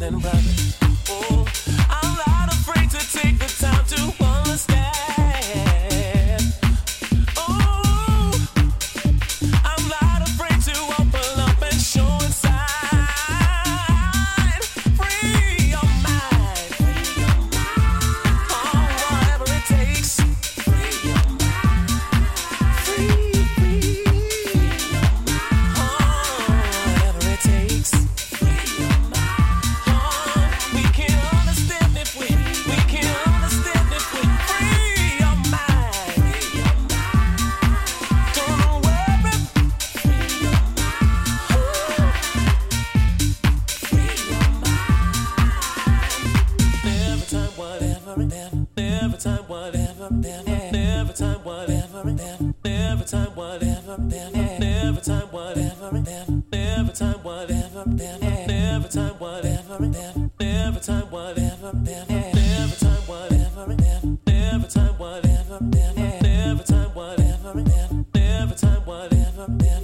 and brother. Oh, I'm not afraid to take the time to understand. Oh, I'm not afraid to open up and show inside. Free your mind. Oh, whatever it takes. Free your mind. Free. Oh, whatever it takes. We can understand if we free your mind. Don't worry. Free your mind. Every time, whatever, every time, whatever, every time, whatever, every time, whatever, every time, whatever, every time, whatever, every time, whatever, every time, whatever, every time, whatever, every time, whatever, every time, whatever, every time, whatever.